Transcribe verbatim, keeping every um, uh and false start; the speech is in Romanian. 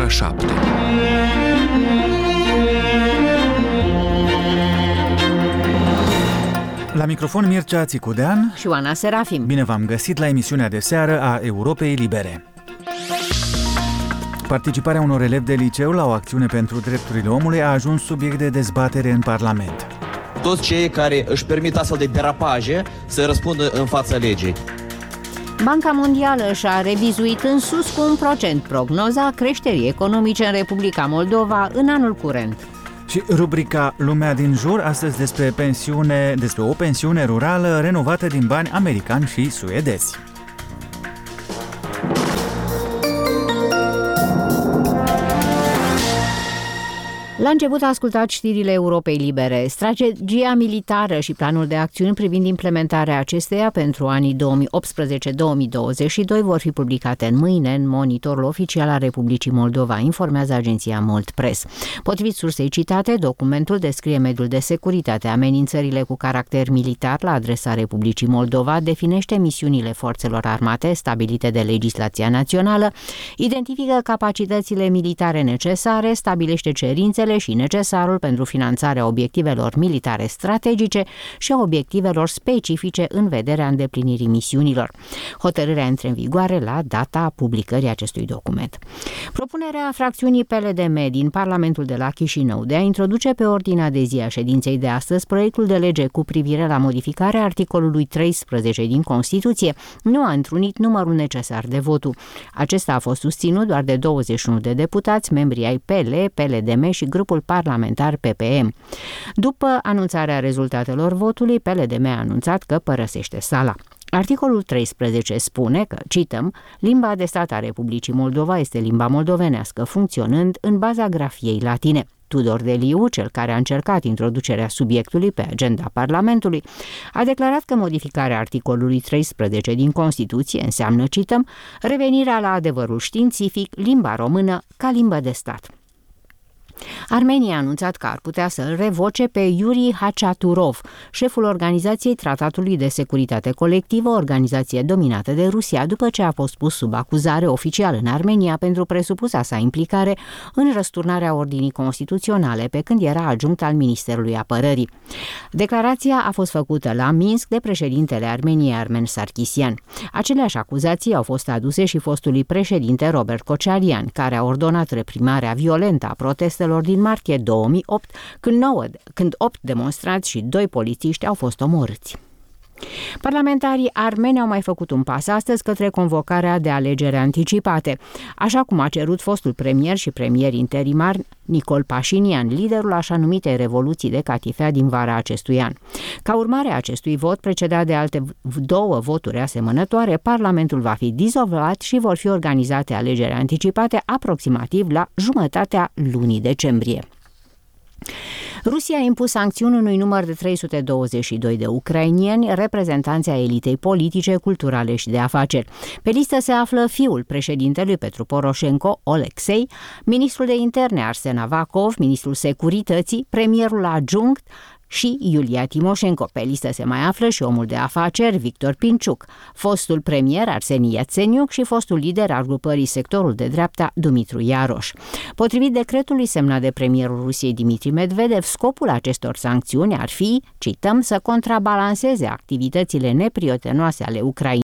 ora șapte. La microfon Mircea Țicudean și Oana Serafim. Bine v-am găsit la emisiunea de seară a Europei Libere. Participarea unor elevi de liceu la o acțiune pentru drepturile omului a ajuns subiect de dezbatere în Parlament. Toți cei care își permit astfel de derapaje să răspundă în fața legii. Banca Mondială și-a revizuit în sus cu un procent prognoza creșterii economice în Republica Moldova în anul curent. Și rubrica Lumea din jur, astăzi despre pensiune, despre o pensiune rurală renovată din bani americani și suedezi. La început a ascultat știrile Europei Libere. Strategia militară și planul de acțiuni privind implementarea acesteia pentru anii două mii optsprezece două mii douăzeci și doi vor fi publicate în mâine în monitorul oficial al Republicii Moldova, informează agenția Mold Press. Potrivit sursei citate, documentul descrie mediul de securitate, amenințările cu caracter militar la adresa Republicii Moldova, definește misiunile forțelor armate stabilite de legislația națională, identifică capacitățile militare necesare, stabilește cerințele și necesarul pentru finanțarea obiectivelor militare strategice și a obiectivelor specifice în vederea îndeplinirii misiunilor. Hotărârea intră în vigoare la data publicării acestui document. Propunerea fracțiunii P L D M din Parlamentul de la Chișinău de a introduce pe ordinea de zi a ședinței de astăzi proiectul de lege cu privire la modificarea articolului treisprezece din Constituție nu a întrunit numărul necesar de voturi. Acesta a fost susținut doar de douăzeci și unu de deputați, membri ai P L, P L D M și grupul parlamentar P P M. După anunțarea rezultatelor votului, P L D M a anunțat că părăsește sala. Articolul treisprezece spune că, cităm, limba de stat a Republicii Moldova este limba moldovenească, funcționând în baza grafiei latine. Tudor Deliu, cel care a încercat introducerea subiectului pe agenda Parlamentului, a declarat că modificarea articolului treisprezece din Constituție înseamnă, cităm, revenirea la adevărul științific, limba română ca limbă de stat. Armenia a anunțat că ar putea să-l revoce pe Yuri Hachaturov, șeful Organizației Tratatului de Securitate Colectivă, organizație dominată de Rusia, după ce a fost pus sub acuzare oficial în Armenia pentru presupusa sa implicare în răsturnarea ordinii constituționale pe când era adjunct al Ministerului Apărării. Declarația a fost făcută la Minsk de președintele Armeniei Armen Sarkisian. Aceleași acuzații au fost aduse și fostului președinte Robert Kocharyan, care a ordonat reprimarea violentă a protestelor din martie două mii opt, când, nouă, când opt demonstranți și doi polițiști au fost omorâți. Parlamentarii armeni au mai făcut un pas astăzi către convocarea de alegeri anticipate, așa cum a cerut fostul premier și premier interimar Nicol Pașinian, liderul așa numitei revoluții de catifea din vara acestui an. Ca urmare a acestui vot, precedat de alte două voturi asemănătoare, Parlamentul va fi dizolvat și vor fi organizate alegeri anticipate aproximativ la jumătatea lunii decembrie. Rusia a impus sancțiuni unui număr de trei sute douăzeci și doi de ucrainieni, reprezentanți ai elitei politice, culturale și de afaceri. Pe listă se află fiul președintelui Petru Poroșenko, Oleksei, ministrul de interne Arsen Avakov, ministrul securității, premierul adjunct și Iulia Timoșenko. Pe listă se mai află și omul de afaceri Victor Pinciuc, fostul premier Arseni Iațeniuc și fostul lider al grupării Sectorul de Dreapta Dumitru Iaroș. Potrivit decretului semnat de premierul Rusiei Dmitri Medvedev, scopul acestor sancțiuni ar fi, cităm, să contrabalanceze activitățile neprietenoase ale Ucrainei